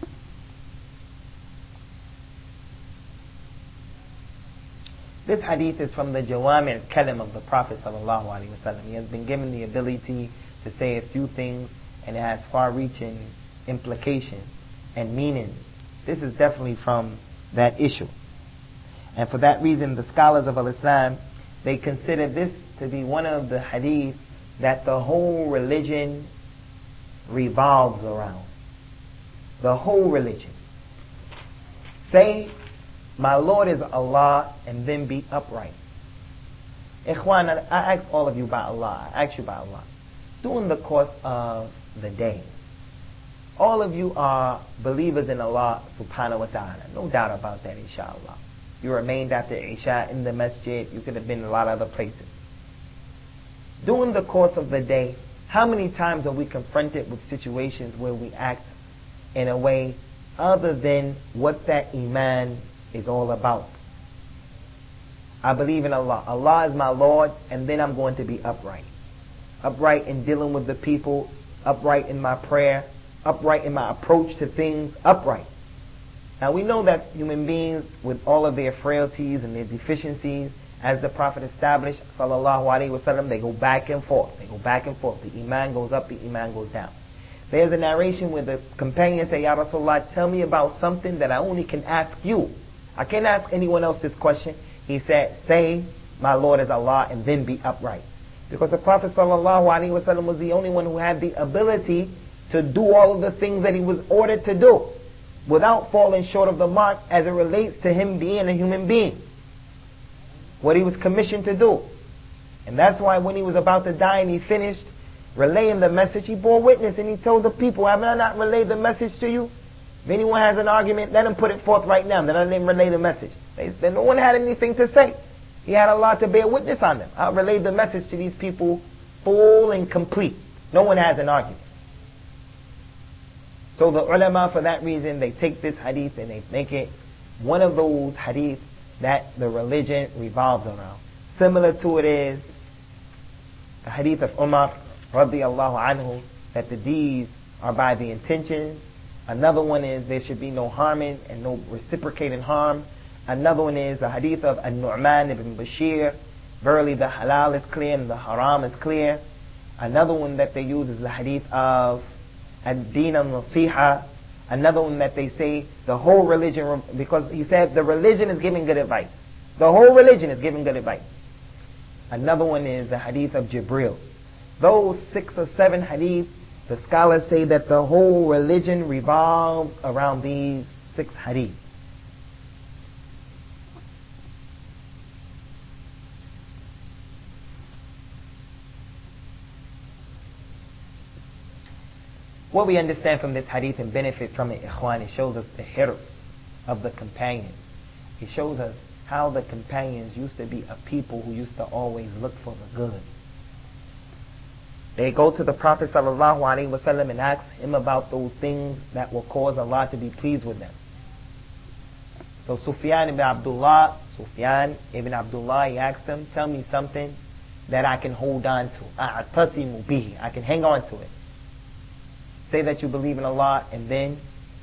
This hadith is from the Jawami' al-Kalim of the Prophet ﷺ. He has been given the ability to say a few things and it has far-reaching implications and meaning. This is definitely from that issue. And for that reason, the scholars of Al-Islam, they consider this to be one of the hadith that the whole religion revolves around. The whole religion. Say, my Lord is Allah, and then be upright. Ikhwan, I ask all of you about Allah. I ask you about Allah. During the course of the day, all of you are believers in Allah subhanahu wa ta'ala. No doubt about that, inshallah. You remained after Isha in the masjid. You could have been in a lot of other places. During the course of the day, how many times are we confronted with situations where we act in a way other than what that iman is all about? I believe in Allah. Allah is my Lord, and then I'm going to be upright. Upright in dealing with the people, upright in my prayer, upright in my approach to things, upright. Now we know that human beings, with all of their frailties and their deficiencies, as the Prophet established, sallallahu alaihi wasallam, they go back and forth. They go back and forth. The iman goes up, the iman goes down. There's a narration where the companion say, Ya Rasulullah, tell me about something that I only can ask you. I can't ask anyone else this question. He said, say, my Lord is Allah, and then be upright. Because the Prophet sallallahu alaihi wasallam was the only one who had the ability to do all of the things that he was ordered to do without falling short of the mark as it relates to him being a human being. What he was commissioned to do. And that's why when he was about to die and he finished relaying the message, he bore witness and he told the people, have I not relayed the message to you? If anyone has an argument, let him put it forth right now that I didn't relay the message. Then no one had anything to say. He had Allah to bear witness on them. I relayed the message to these people full and complete. No one has an argument. So the ulama, for that reason, they take this hadith and they make it one of those hadith that the religion revolves around. Similar to it is the hadith of Umar radiallahu anhu, that the deeds are by the intentions. Another one is there should be no harming and no reciprocating harm. Another one is the hadith of An-Nu'man ibn Bashir, verily the halal is clear and the haram is clear. Another one that they use is the hadith of Ad-Din al-Nasiha. Another one that they say the whole religion, because he said the religion is giving good advice. The whole religion is giving good advice. Another one is the hadith of Jibril. Those 6 or 7 hadith, the scholars say that the whole religion revolves around these 6 hadith. What we understand from this hadith and benefit from it, ikhwan, it shows us the hirs of the companions. It shows us how the companions used to be a people who used to always look for the good. They go to the Prophet ﷺ and ask him about those things that will cause Allah to be pleased with them. So Sufyan ibn Abdullah, he asked him, tell me something that I can hold on to. A'tasimu bihi, I can hang on to it. Say that you believe in Allah and then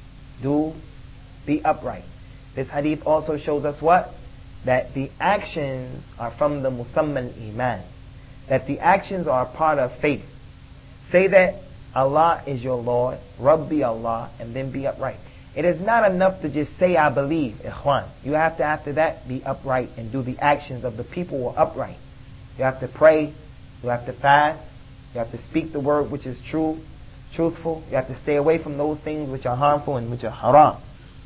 be upright. This hadith also shows us what? That the actions are from the musamman iman. That the actions are a part of faith. Say that Allah is your Lord, Rabbi Allah, and then be upright. It is not enough to just say I believe, ikhwan. You have to after that be upright and do the actions of the people who are upright. You have to pray, you have to fast, you have to speak the word which is true, truthful. You have to stay away from those things which are harmful and which are haram.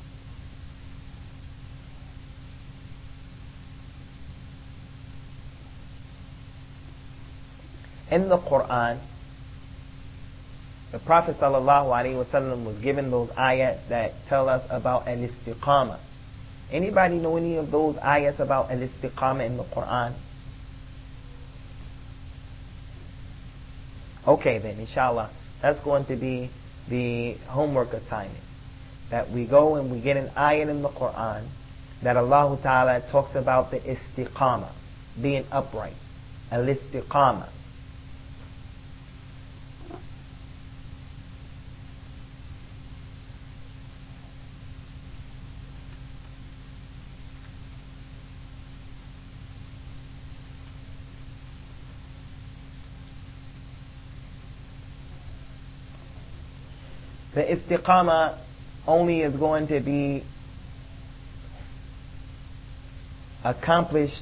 In the Quran, the Prophet ﷺ was given those ayats that tell us about al-istiqamah. Anybody know any of those ayats about al-istiqamah in the Quran? Okay then, inshallah. That's going to be the homework assignment. That we go and we get an ayat in the Quran that Allah Ta'ala talks about the istiqamah, being upright. Al-istiqamah. The istiqamah only is going to be accomplished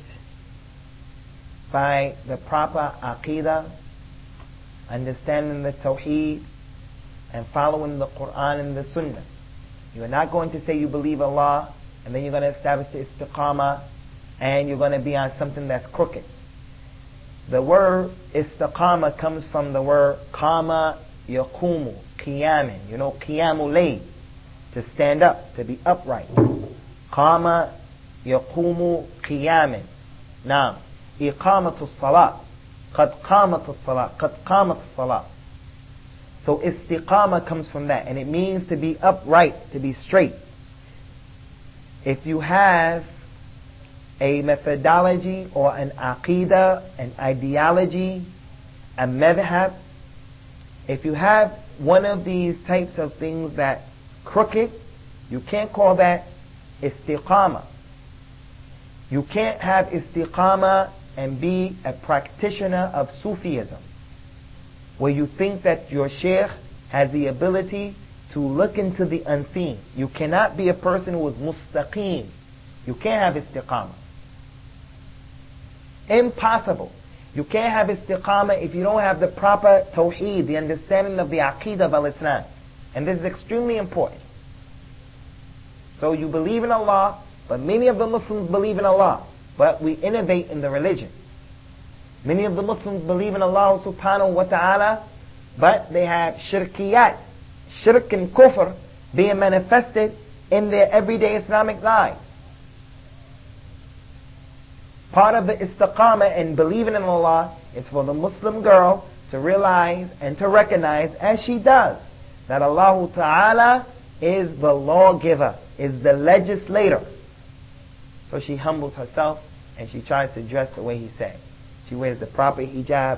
by the proper aqidah, understanding the tawheed, and following the Quran and the Sunnah. You are not going to say you believe Allah and then you're going to establish the istiqamah and you're going to be on something that's crooked. The word istiqamah comes from the word qama yaqumu, qiyamin. You know, qiyamul layl, to stand up, to be upright. Qama yaqumu qiyamin. Now, iqamatu salat. Qad qamatu salat. Qad qamatu salat. So istiqamah comes from that, and it means to be upright, to be straight. If you have a methodology or an aqidah, an ideology, a madhab, if you have one of these types of things that crooked, you can't call that istiqamah. You can't have istiqamah and be a practitioner of Sufism, where you think that your sheikh has the ability to look into the unseen. You cannot be a person who is mustaqim. You can't have istiqamah. Impossible. You can't have istiqamah if you don't have the proper tawheed, the understanding of the aqidah of al-Islam. And this is extremely important. So you believe in Allah, but many of the Muslims believe in Allah, but we innovate in the religion. Many of the Muslims believe in Allah subhanahu wa ta'ala, but they have shirkiyat, shirk and kufr being manifested in their everyday Islamic lives. Part of the istiqamah and believing in Allah is for the Muslim girl to realize and to recognize, as she does, that Allah Ta'ala is the lawgiver, is the legislator. So she humbles herself and she tries to dress the way He said. She wears the proper hijab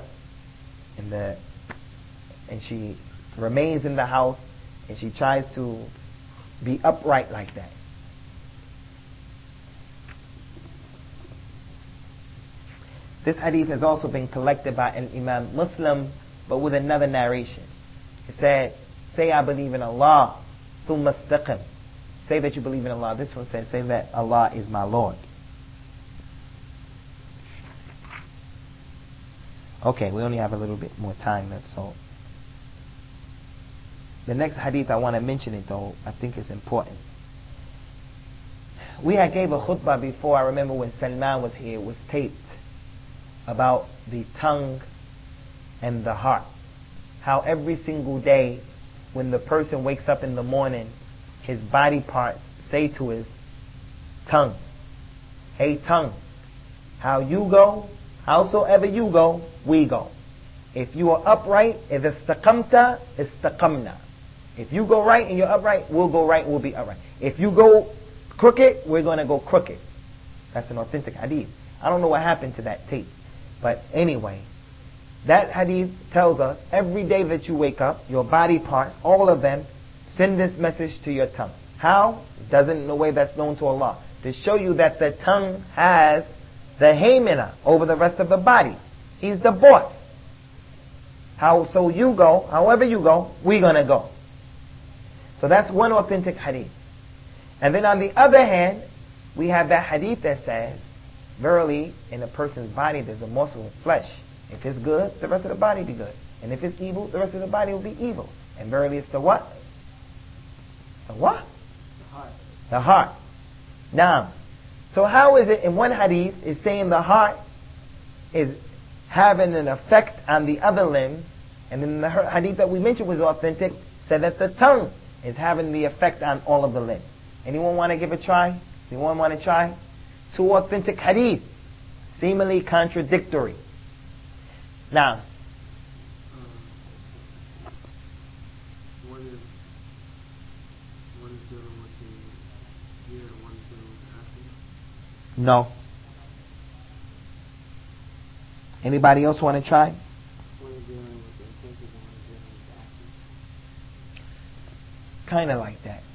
and she remains in the house and she tries to be upright like that. This hadith has also been collected by an Imam Muslim, but with another narration. It said, say I believe in Allah, thumma istaqim. Say that you believe in Allah. This one says, say that Allah is my Lord. Okay, we only have a little bit more time left, so. The next hadith, I want to mention it though, I think it's important. We had gave a khutbah before, I remember when Salman was here, it was taped, about the tongue and the heart. How every single day when the person wakes up in the morning, his body parts say to his tongue, hey tongue, how you go, howsoever you go, we go. If you are upright, إِذَا اسْتَقَمْتَ اسْتَقَمْنَا. If you go right and you're upright, we'll go right, we'll be upright. If you go crooked, we're going to go crooked. That's an authentic hadith. I don't know what happened to that tape. But anyway, that hadith tells us every day that you wake up, your body parts, all of them, send this message to your tongue. How? It doesn't in a way that's known to Allah. To show you that the tongue has the haymana over the rest of the body. He's the boss. So you go, however you go, we're going to go. So that's one authentic hadith. And then on the other hand, we have that hadith that says, verily, in a person's body there's a morsel of flesh. If it's good, the rest of the body be good. And if it's evil, the rest of the body will be evil. And verily it's the what? The what? The heart. The heart. Now, so how is it in one hadith is saying the heart is having an effect on the other limbs, and then the hadith that we mentioned was authentic, said that the tongue is having the effect on all of the limbs. Anyone want to give a try? Anyone want to try? Two authentic hadith, seemingly contradictory. Now, is dealing with the ear, one is dealing with the acting? No. Anybody else want to try? One is dealing with the intentions and one is dealing with the actions. Kind of like that.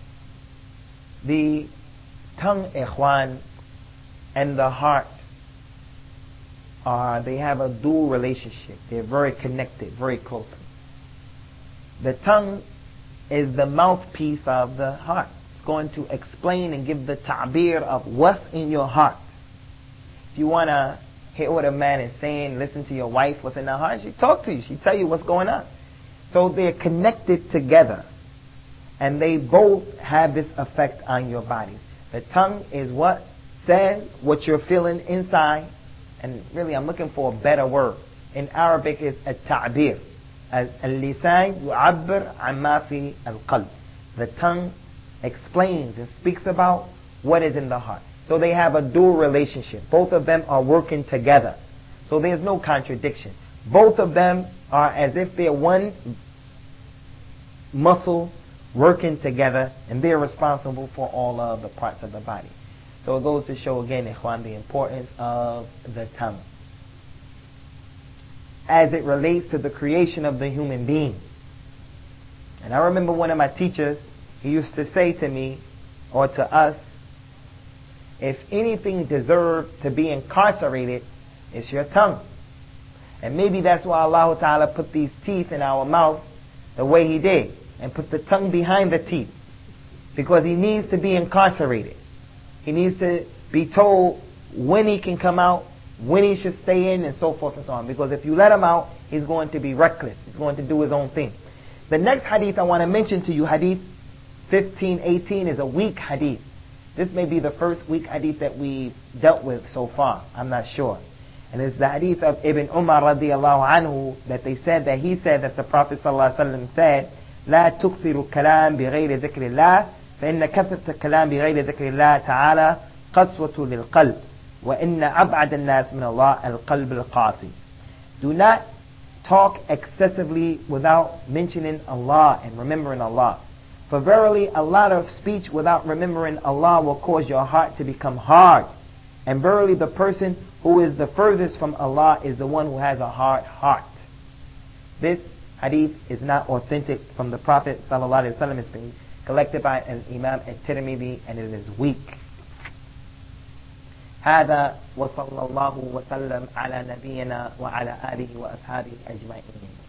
The tongue, ikhwan, and the heart they have a dual relationship. They're very connected, very closely. The tongue is the mouthpiece of the heart. It's going to explain and give the ta'bir of what's in your heart. If you want to hear what a man is saying, listen to your wife, what's in her heart, she talk to you. She tell you what's going on. So they're connected together. And they both have this effect on your body. The tongue is what says what you're feeling inside. And really, I'm looking for a better word. In Arabic, it's a ta'bir. Al-lisan yu'abbir amma fi al-qalb. The tongue explains and speaks about what is in the heart. So they have a dual relationship. Both of them are working together. So there's no contradiction. Both of them are as if they're one muscle working together, and they're responsible for all of the parts of the body. So it goes to show again, ikhwan, the importance of the tongue as it relates to the creation of the human being. And I remember one of my teachers, he used to say to me, or to us, if anything deserved to be incarcerated, it's your tongue. And maybe that's why Allah Ta'ala put these teeth in our mouth the way He did, and put the tongue behind the teeth, because He needs to be incarcerated. He needs to be told when he can come out, when he should stay in, and so forth and so on. Because if you let him out, he's going to be reckless. He's going to do his own thing. The next hadith I want to mention to you, hadith 1518, is a weak hadith. This may be the first weak hadith that we dealt with so far. I'm not sure. And it's the hadith of Ibn Umar radiallahu anhu, that he said that the Prophet sallallahu alaihi wasallam said, لا تكثر الكلام بغير ذكر الله فإن كثرة الكلام بغير ذكر الله تعالى قسوة للقلب وإن أبعد الناس من الله القلب القاسي. Do not talk excessively without mentioning Allah and remembering Allah. For verily a lot of speech without remembering Allah will cause your heart to become hard. And verily the person who is the furthest from Allah is the one who has a hard heart. This hadith is not authentic from the Prophet sallallahu alaihi wasallam. It's been collected by an Imam at-Tirmidhi, and it is weak. هذا وصلى الله وسلم على نبينا وعلى آله وأصحابه أجمعين.